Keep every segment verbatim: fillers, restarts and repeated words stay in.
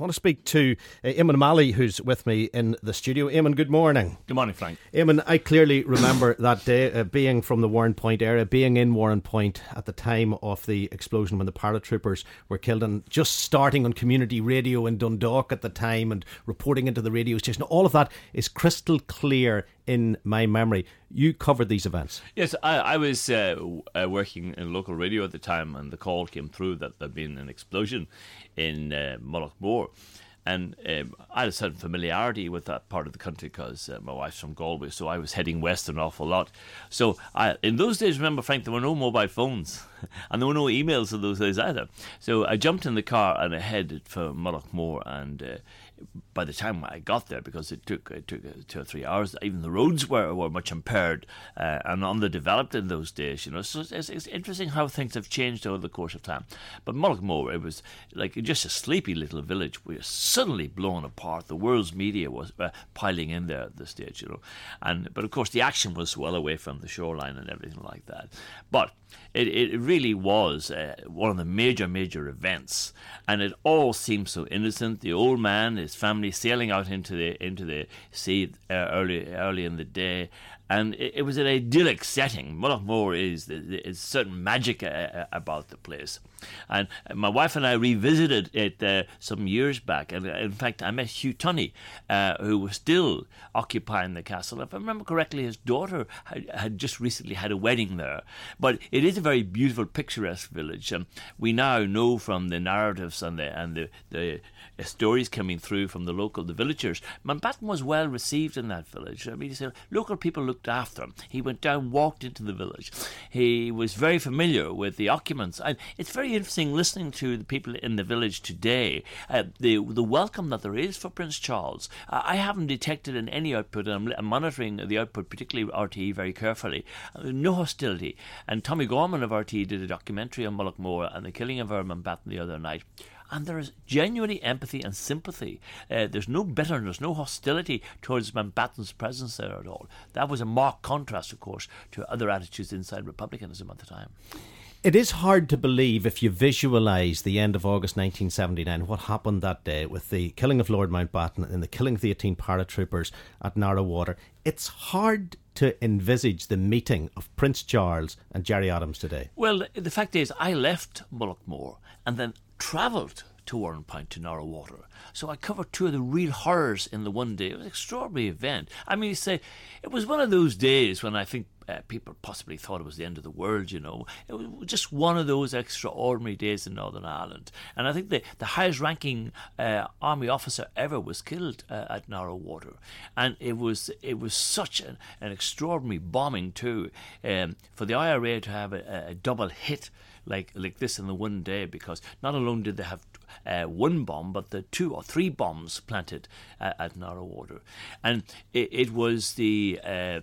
want to speak to uh, Eamon Malley, who's with me in the studio. Eamon, good morning. Good morning, Frank. Eamon, I clearly remember that day, uh, being from the Warrenpoint area, being in Warrenpoint at the time of the explosion when the paratroopers were killed, and just starting on community radio in Dundalk at the time and reporting into the radio station. All of that is crystal clear in my memory. You covered these events. Yes, I, I was uh, uh, working in local radio at the time, and the call came through that there'd been an explosion in uh, Mullaghmore. And um, I had a certain familiarity with that part of the country because uh, my wife's from Galway, so I was heading west an awful lot. So I, in those days, remember, Frank, there were no mobile phones and there were no emails in those days either. So I jumped in the car and I headed for Mullaghmore, and uh, by the time I got there, because it took it took two or three hours, even the roads were, were much impaired uh, and underdeveloped in those days, you know. So it's, it's interesting how things have changed over the course of time. But Mullaghmore, it was like just a sleepy little village. We were suddenly blown apart. The world's media was uh, piling in there at this stage, you know. And but of course the action was well away from the shoreline and everything like that. But it it really was uh, one of the major major events, and it all seemed so innocent. The old man, his family sailing out into the into the sea uh, early early in the day, and it, it was an idyllic setting. Mullaghmore is is certain magic uh, about the place. And my wife and I revisited it uh, some years back, and in fact I met Hugh Tunney, uh, who was still occupying the castle. If I remember correctly, his daughter had, had just recently had a wedding there. But it is a very beautiful, picturesque village, and we now know from the narratives and the and the, the stories coming through from the local, the villagers, Mountbatten was well received in that village. I mean, he said local people looked after him. He went down, walked into the village. He was very familiar with the occupants, and it's very interesting listening to the people in the village today, uh, the the welcome that there is for Prince Charles. Uh, I haven't detected in any output, and I'm, I'm monitoring the output, particularly R T E, very carefully. Uh, no hostility. And Tommy Gorman of R T E did a documentary on Mullaghmore and the killing of Earl Mountbatten the other night. And there is genuinely empathy and sympathy. Uh, there's no bitterness, no hostility towards Mountbatten's presence there at all. That was a marked contrast, of course, to other attitudes inside republicanism at the time. It is hard to believe, if you visualise the end of August nineteen seventy-nine, what happened that day with the killing of Lord Mountbatten and the killing of the eighteen paratroopers at Narrow-Water. It's hard to envisage the meeting of Prince Charles and Gerry Adams today. Well, the fact is, I left Mullaghmore and then travelled to Warrenpoint to Narrow-Water. So I covered two of the real horrors in the one day. It was an extraordinary event. I mean, you say, it was one of those days when I think uh, people possibly thought it was the end of the world, you know. It was just one of those extraordinary days in Northern Ireland. And I think the, the highest ranking uh, army officer ever was killed uh, at Narrow-Water. And it was it was such an, an extraordinary bombing too, um, for the I R A to have a, a double hit like like this in the one day, because not alone did they have uh, one bomb, but the two or three bombs planted uh, at Narrow-Water. And it, it was the uh,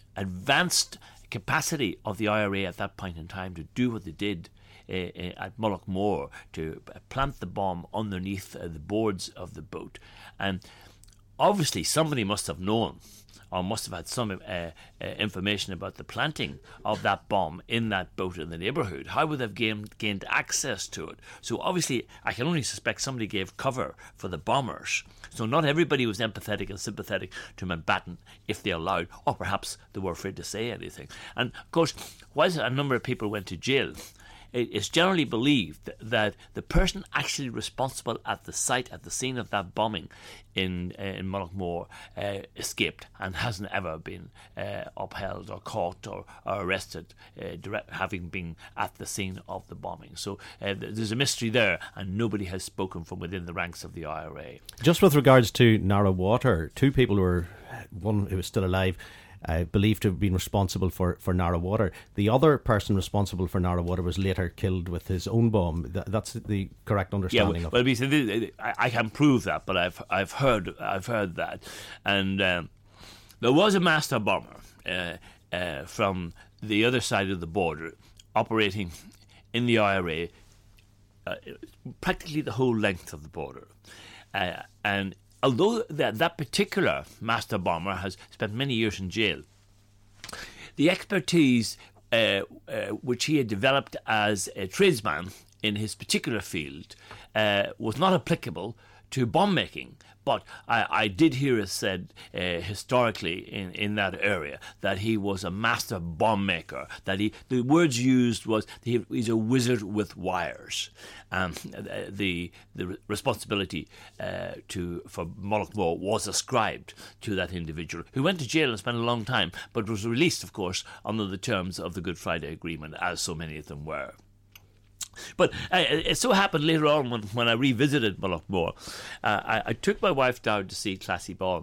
advanced capacity of the I R A at that point in time to do what they did uh, at Mullaghmore, to plant the bomb underneath uh, the boards of the boat. And obviously somebody must have known, or must have had some uh, uh, information about the planting of that bomb in that boat in the neighbourhood. How would they have gained, gained access to it? So obviously, I can only suspect somebody gave cover for the bombers. So not everybody was empathetic and sympathetic to Mountbatten, if they allowed, or perhaps they were afraid to say anything. And of course, whilst a number of people went to jail, it's generally believed that the person actually responsible at the site, at the scene of that bombing in uh, in Mullaghmore, uh, escaped and hasn't ever been uh, upheld or caught or, or arrested, uh, direct, having been at the scene of the bombing. So uh, there's a mystery there, and nobody has spoken from within the ranks of the I R A. Just with regards to Narrow-Water, two people were, one who was still alive, Uh, believed to have been responsible for, for Narrow-Water. The other person responsible for Narrow-Water was later killed with his own bomb. Th- that's the correct understanding yeah, of well, it. Well, I, I can't prove that, but I've I've heard I've heard that, and um, there was a master bomber uh, uh, from the other side of the border operating in the I R A, uh, practically the whole length of the border, uh, and. Although that, that particular master bomber has spent many years in jail, the expertise uh, uh, which he had developed as a tradesman in his particular field uh, was not applicable to bomb making. But I, I did hear it said uh, historically in, in that area that he was a master bomb maker. That he, the words used was he, he's a wizard with wires. Um, the the responsibility uh, to for Mullaghmore was ascribed to that individual, who went to jail and spent a long time, but was released, of course, under the terms of the Good Friday Agreement, as so many of them were. But uh, it so happened later on when, when I revisited Mullaghmore, uh, I, I took my wife down to see Classiebawn.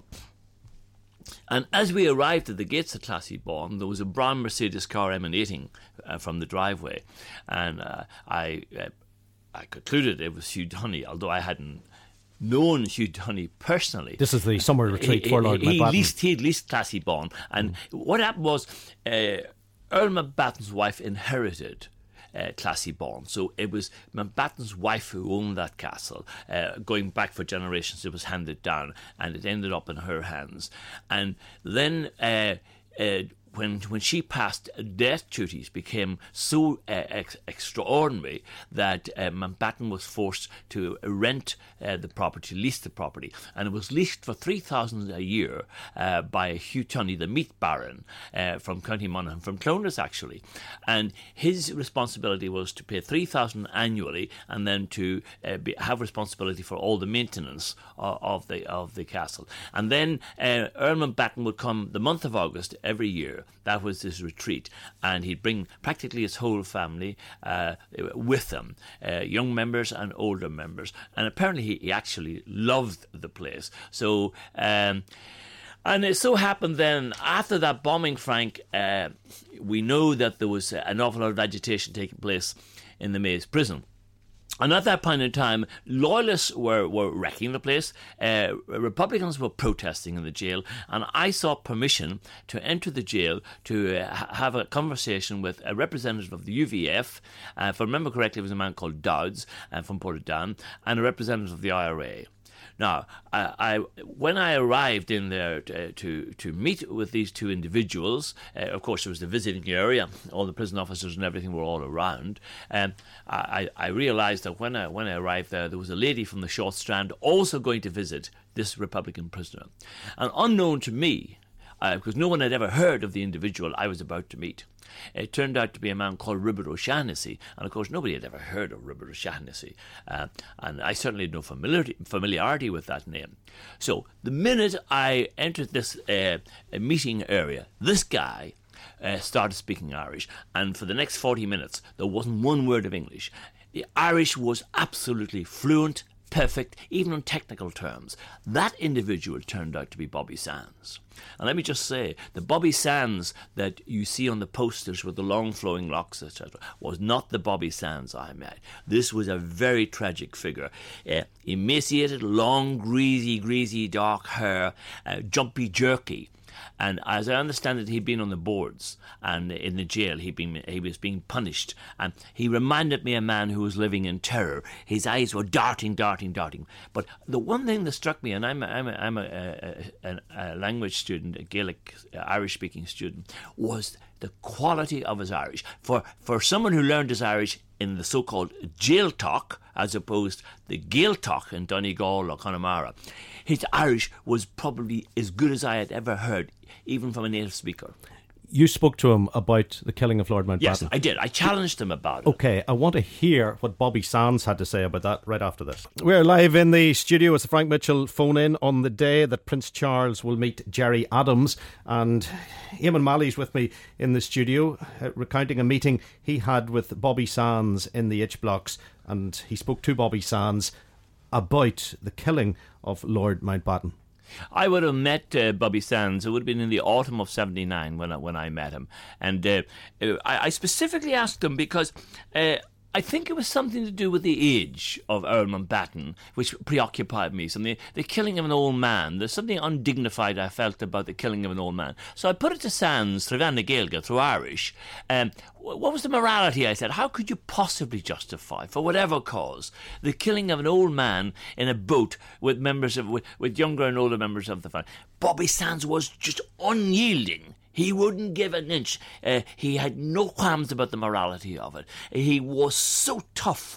And as we arrived at the gates of Classiebawn, there was a brown Mercedes car emanating uh, from the driveway. And uh, I, uh, I concluded it was Hugh Donny, although I hadn't known Hugh Donny personally. This is the summer retreat he, for Lord he, Mountbatten. He leased, he leased Classiebawn. And mm. what happened was uh, Earl Mountbatten's wife inherited Uh, Classiebawn. So it was Mountbatten's wife who owned that castle. Uh, going back for generations, it was handed down, and it ended up in her hands. And then uh, uh, when when she passed, death duties became so uh, ex- extraordinary that uh, Mountbatten was forced to rent uh, the property, lease the property, and it was leased for three thousand a year uh, by Hugh Tunney, the meat baron uh, from County Monaghan, from Clonus actually, and his responsibility was to pay three thousand annually, and then to uh, be, have responsibility for all the maintenance of, of the of the castle. And then uh, Earl Mountbatten would come the month of August every year. That was his retreat, and he'd bring practically his whole family uh, with him, uh, young members and older members. And apparently he, he actually loved the place. So, um, and it so happened then, after that bombing, Frank, uh, we know that there was an awful lot of agitation taking place in the Maze prison. And at that point in time, loyalists were, were wrecking the place. Uh, Republicans were protesting in the jail. And I sought permission to enter the jail to uh, have a conversation with a representative of the U V F. Uh, if I remember correctly, it was a man called Dowds uh, from Portadown, and a representative of the I R A. Now, I, I when I arrived in there to, to, to meet with these two individuals, uh, of course, it was the visiting area. All the prison officers and everything were all around. And I, I realised that when I, when I arrived there, there was a lady from the Short Strand also going to visit this Republican prisoner. And unknown to me, uh, because no one had ever heard of the individual I was about to meet, it turned out to be a man called Ribert O'Shaughnessy, and of course nobody had ever heard of Ribert O'Shaughnessy, uh, and I certainly had no familiarity, familiarity with that name. So the minute I entered this uh, meeting area, this guy uh, started speaking Irish, and for the next forty minutes there wasn't one word of English. The Irish was absolutely fluent, perfect, even on technical terms. That individual turned out to be Bobby Sands. And let me just say, the Bobby Sands that you see on the posters with the long flowing locks, et cetera, was not the Bobby Sands I met. This was a very tragic figure. Uh, emaciated, long, greasy, greasy, dark hair, uh, jumpy, jerky. And as I understand it, he'd been on the boards, and in the jail he'd been, he was being punished. And he reminded me of a man who was living in terror. His eyes were darting, darting, darting. But the one thing that struck me, and I'm a, I'm a, I'm a, a, a language student, a Gaelic, Irish-speaking student, was the quality of his Irish. For, for someone who learned his Irish in the so-called jail talk, as opposed to the Gaeltacht in Donegal or Connemara, his Irish was probably as good as I had ever heard, even from a native speaker. You spoke to him about the killing of Lord Mountbatten. Yes, I did. I challenged him about it. Okay, I want to hear what Bobby Sands had to say about that right after this. We're live in the studio. It's the Frank Mitchell phone-in on the day that Prince Charles will meet Gerry Adams. And Eamon Malley's with me in the studio, uh, recounting a meeting he had with Bobby Sands in the H-Blocks. And he spoke to Bobby Sands about the killing of Lord Mountbatten. I would have met uh, Bobby Sands. It would have been in the autumn of seventy-nine when I, when I met him. And uh, I, I specifically asked him because uh, I think it was something to do with the age of Earl Mountbatten, which preoccupied me. So the, the killing of an old man. There's something undignified I felt about the killing of an old man. So I put it to Sands, through Van Gaeilge, through Irish. Um, what was the morality, I said? How could you possibly justify, for whatever cause, the killing of an old man in a boat with members of with, with younger and older members of the family? Bobby Sands was just unyielding. He wouldn't give an inch. Uh, he had no qualms about the morality of it. He was so tough.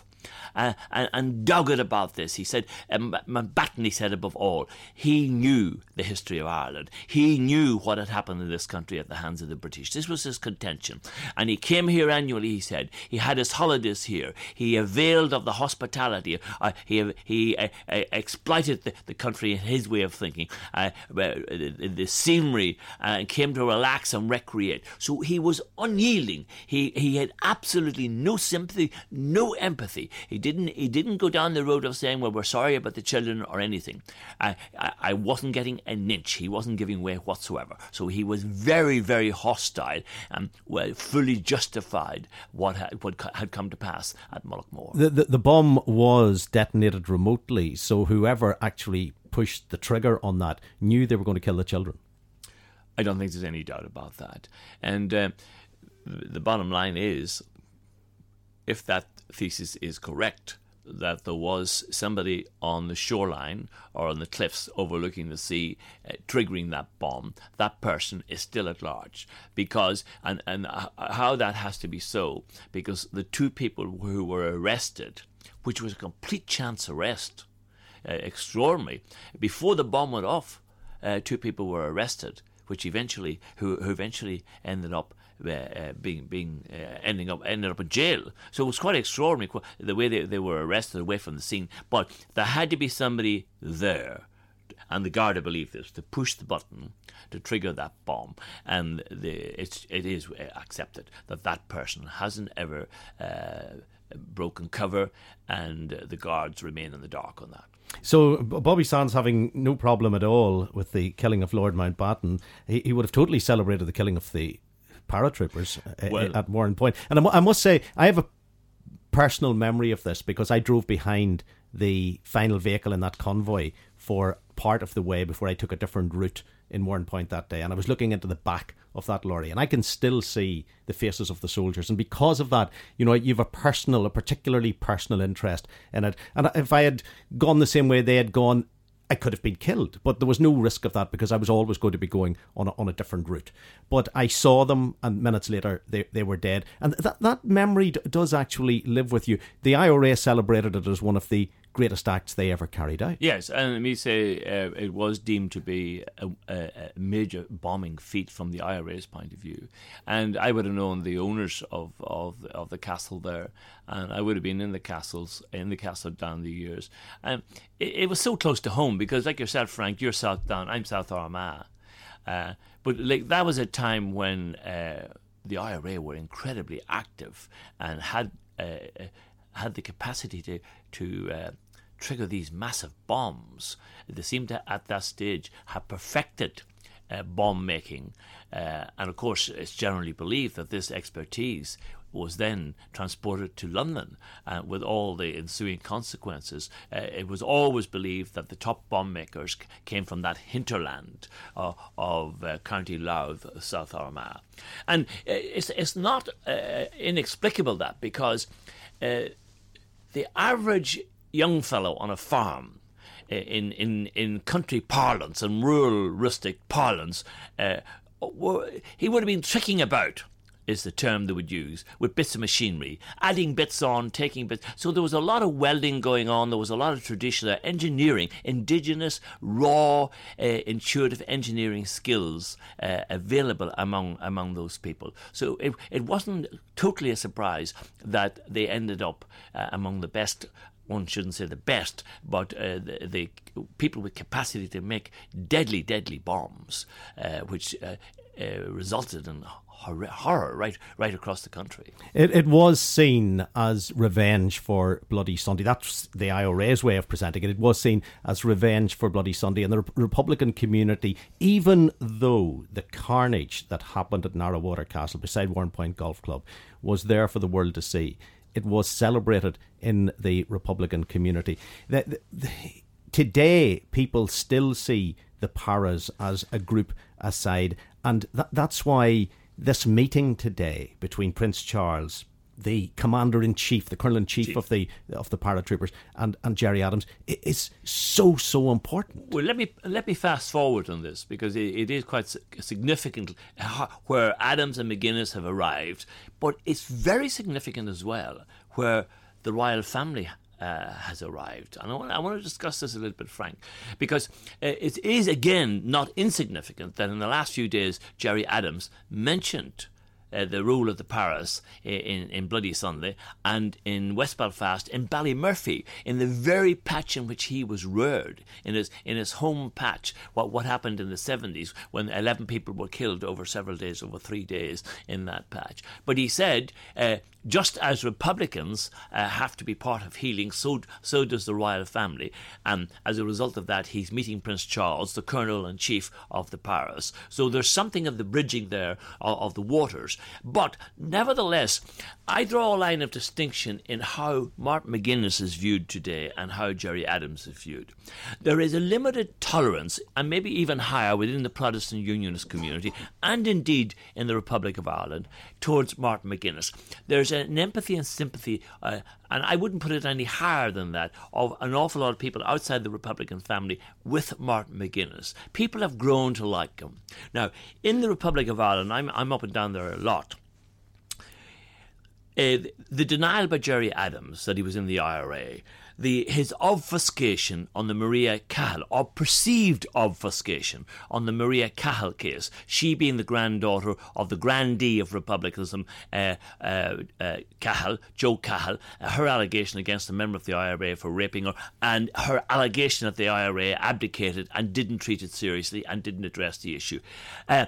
uh, and, and dogged about this. He said, um, Mountbatten, he said above all, he knew the history of Ireland. He knew what had happened in this country at the hands of the British. This was his contention. And he came here annually, he said. He had his holidays here. He availed of the hospitality. Uh, he he uh, uh, exploited the, the country in his way of thinking, uh, the, the scenery, and uh, came to relax and recreate. So he was unyielding. He he had absolutely no sympathy, no empathy. He didn't he didn't go down the road of saying, well, we're sorry about the children or anything. I, I, I wasn't getting an inch. He wasn't giving way whatsoever. So he was very, very hostile and well, fully justified what had, what had come to pass at Mullaghmore. The, the, the bomb was detonated remotely, so whoever actually pushed the trigger on that knew they were going to kill the children. I don't think there's any doubt about that. And uh, the bottom line is, if that thesis is correct, that there was somebody on the shoreline or on the cliffs overlooking the sea uh, triggering that bomb, that person is still at large. Because, and, and how that has to be so, because the two people who were arrested, which was a complete chance arrest, uh, extraordinary, before the bomb went off, uh, two people were arrested, which eventually, who, who eventually ended up Uh, uh, being being uh, ending up ended up in jail. So it was quite extraordinary the way they, they were arrested away from the scene. But there had to be somebody there, and the Garda believed this, to push the button to trigger that bomb. And the, it's it is accepted that that person hasn't ever uh, broken cover, and uh, the guards remain in the dark on that. So Bobby Sands having no problem at all with the killing of Lord Mountbatten, he, he would have totally celebrated the killing of the paratroopers well, at Warren Point. And I must say, I have a personal memory of this because I drove behind the final vehicle in that convoy for part of the way before I took a different route in Warren Point that day, and I was looking into the back of that lorry, and I can still see the faces of the soldiers. And because of that, you know, you've a personal, a particularly personal interest in it. And if I had gone the same way they had gone, I could have been killed, but there was no risk of that because I was always going to be going on a, on a different route. But I saw them, and minutes later they they were dead, and that that memory d- does actually live with you. The I R A celebrated it as one of the greatest acts they ever carried out. Yes, and let me say uh, it was deemed to be a, a major bombing feat from the I R A's point of view, and I would have known the owners of of, of the castle there, and I would have been in the castles in the castle down the years, and it, it was so close to home because, like yourself, Frank, you're South Down, I'm South Armagh, uh, but like that was a time when uh, the I R A were incredibly active and had uh, had the capacity to to uh, trigger these massive bombs. They seem to, at that stage, have perfected uh, bomb making. Uh, and of course, it's generally believed that this expertise was then transported to London uh, with all the ensuing consequences. Uh, it was always believed that the top bomb makers c- came from that hinterland uh, of uh, County Louth, South Armagh. And it's, it's not uh, inexplicable that because uh, the average young fellow on a farm, in in, in country parlance and rural rustic parlance, uh, he would have been tricking about, is the term they would use, with bits of machinery, adding bits on, taking bits. So there was a lot of welding going on, there was a lot of traditional engineering, indigenous, raw, uh, intuitive engineering skills uh, available among among those people. So it, it wasn't totally a surprise that they ended up uh, among the best. One shouldn't say the best, but uh, the, the people with capacity to make deadly, deadly bombs, uh, which uh, uh, resulted in horror, horror right, right across the country. It, it was seen as revenge for Bloody Sunday. That's the I R A's way of presenting it. It was seen as revenge for Bloody Sunday, and the Republican community, even though the carnage that happened at Narrowater Castle beside Warren Point Golf Club was there for the world to see, it was celebrated in the Republican community. The, the, the, today, people still see the Paras as a group aside, and that, that's why this meeting today between Prince Charles, the commander-in-chief, the colonel-in-chief Chief. of the of the paratroopers, and, and Gerry Adams, is so, so important. Well, let me let me fast forward on this, because it, it is quite significant where Adams and McGuinness have arrived, but it's very significant as well where the royal family Uh, has arrived. And I want, I want to discuss this a little bit, Frank, because uh, it is, again, not insignificant that in the last few days, Gerry Adams mentioned uh, the rule of the Paras in, in Bloody Sunday, and in West Belfast, in Ballymurphy, in the very patch in which he was reared, in his in his home patch, what, what happened in the seventies when eleven people were killed over several days, over three days in that patch. But he said, uh, just as Republicans uh, have to be part of healing, so so does the royal family. And as a result of that, he's meeting Prince Charles, the colonel and chief of the Paras. So there's something of the bridging there of, of the waters. But nevertheless, I draw a line of distinction in how Martin McGuinness is viewed today and how Gerry Adams is viewed. There is a limited tolerance, and maybe even higher, within the Protestant Unionist community, and indeed in the Republic of Ireland, towards Martin McGuinness. There's an empathy and sympathy, uh, and I wouldn't put it any higher than that, of an awful lot of people outside the Republican family with Martin McGuinness. People have grown to like him. Now, in the Republic of Ireland, I'm, I'm up and down there a lot. Uh, the denial by Gerry Adams that he was in the I R A, the his obfuscation on the Maria Cahill, or perceived obfuscation on the Maria Cahill case, she being the granddaughter of the grandee of republicanism, uh, uh, uh, Cahill, Joe Cahill, uh, her allegation against a member of the I R A for raping her, and her allegation that the I R A abdicated and didn't treat it seriously and didn't address the issue. Uh,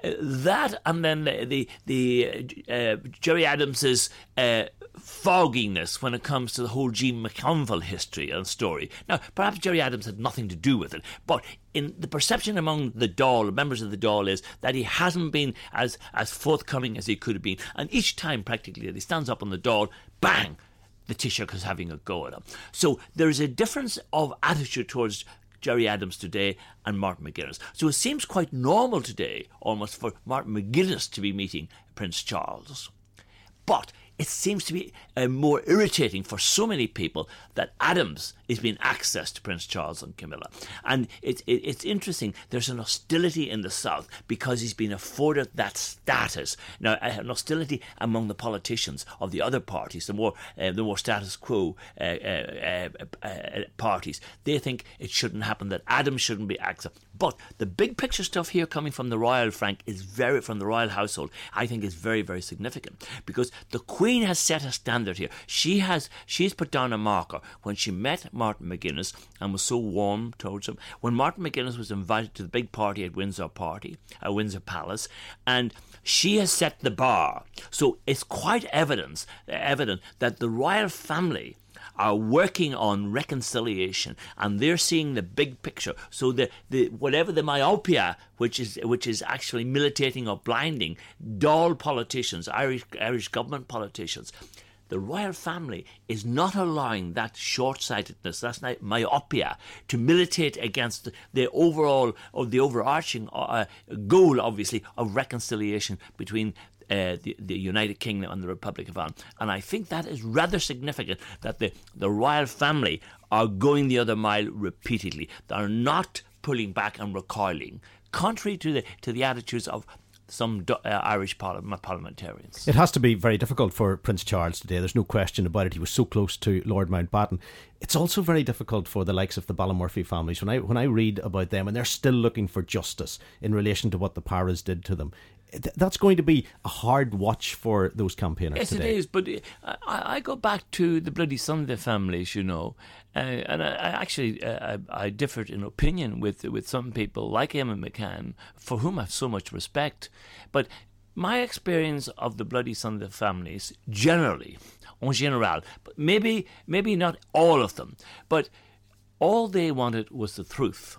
that, and then the, the, the uh, Gerry Adams's uh, fogginess when it comes to the whole Jean McConville history and story. Now, perhaps Gerry Adams had nothing to do with it, but in the perception among the Dáil, members of the Dáil, is that he hasn't been as, as forthcoming as he could have been. And each time, practically, that he stands up on the Dáil, bang, the Taoiseach is having a go at him. So there is a difference of attitude towards Gerry Adams today and Martin McGuinness. So it seems quite normal today, almost, for Martin McGuinness to be meeting Prince Charles. But it seems to be uh, more irritating for so many people that Adams is being accessed to Prince Charles and Camilla. And it, it, it's interesting, there's an hostility in the South because he's been afforded that status. Now, an hostility among the politicians of the other parties, the more uh, the more status quo uh, uh, uh, uh, parties. They think it shouldn't happen, that Adams shouldn't be accessed. But the big picture stuff here coming from the royal Frank is very, from the royal household, I think is very, very significant, because the Queen has set a standard here. She has, she's put down a marker when she met Martin McGuinness and was so warm towards him. When Martin McGuinness was invited to the big party at Windsor Party, at Windsor Palace, and she has set the bar. So it's quite evidence, evident that the royal family are working on reconciliation, and they're seeing the big picture. So the, the whatever the myopia, which is which is actually militating or blinding Dáil politicians, Irish Irish government politicians, the royal family is not allowing that short-sightedness, that's not myopia, to militate against the, the overall or the overarching uh, goal, obviously, of reconciliation between Uh, the, the United Kingdom and the Republic of Ireland. And I think that is rather significant, that the, the royal family are going the other mile repeatedly. They are not pulling back and recoiling, contrary to the to the attitudes of some uh, Irish parliament, parliamentarians. It has to be very difficult for Prince Charles today. There's no question about it. He was so close to Lord Mountbatten. It's also very difficult for the likes of the Ballymurphy families. When I when I read about them, and they're still looking for justice in relation to what the Paras did to them, that's going to be a hard watch for those campaigners yes, today. Yes, it is, but I, I go back to the Bloody Sunday families, you know, uh, and I, I actually uh, I, I differed in opinion with with some people like Emma McCann, for whom I have so much respect. But my experience of the Bloody Sunday families, generally, en general, but maybe maybe not all of them, but all they wanted was the truth.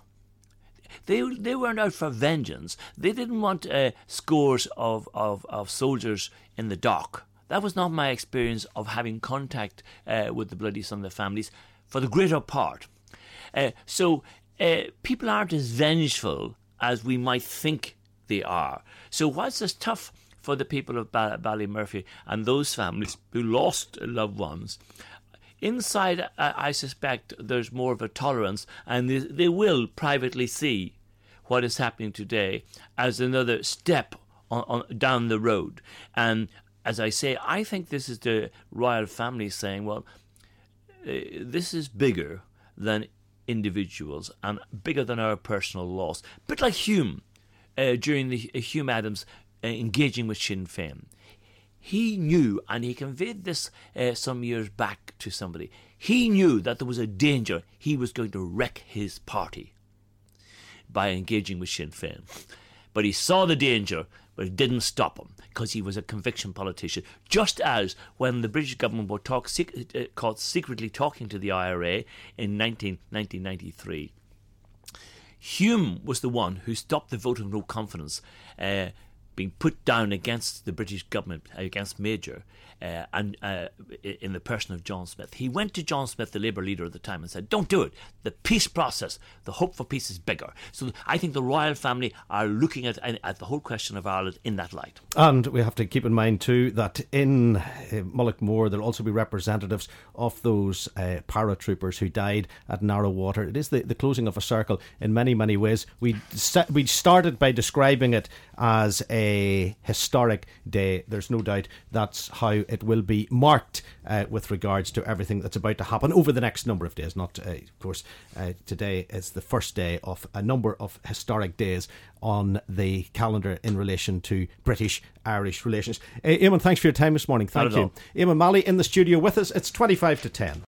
They they weren't out for vengeance. They didn't want uh, scores of, of, of soldiers in the dock. That was not my experience of having contact uh, with the Bloody Sunday families for the greater part. Uh, so uh, people aren't as vengeful as we might think they are. So whilst it's tough for the people of Ball- Ballymurphy and those families who lost loved ones, inside, uh, I suspect there's more of a tolerance, and they, they will privately see what is happening today as another step on, on, down the road. And as I say, I think this is the royal family saying, well, uh, this is bigger than individuals and bigger than our personal loss. A bit like Hume, uh, during the uh, Hume Adams uh, engaging with Sinn Féin. He knew, and he conveyed this uh, some years back to somebody, he knew that there was a danger he was going to wreck his party by engaging with Sinn Féin. But he saw the danger, but it didn't stop him, because he was a conviction politician. Just as when the British government were talk, sec- uh, caught secretly talking to the I R A in nineteen ninety-three, Hume was the one who stopped the vote of no confidence uh, being put down against the British government, against Major, uh, and uh, in the person of John Smith. He went to John Smith, the Labour leader at the time, and said, don't do it. The peace process, the hope for peace is bigger. So I think the royal family are looking at, at the whole question of Ireland in that light. And we have to keep in mind too that in uh, Mullaghmore there'll also be representatives of those uh, paratroopers who died at Narrowwater. It is the, the closing of a circle in many, many ways. We, st- we started by describing it as a historic day. There's no doubt that's how it will be marked uh, with regards to everything that's about to happen over the next number of days. Not, uh, of course, uh, today is the first day of a number of historic days on the calendar in relation to British-Irish relations. Uh, Eamon, thanks for your time this morning. Thank you. Eamon Malley in the studio with us. It's twenty-five to ten.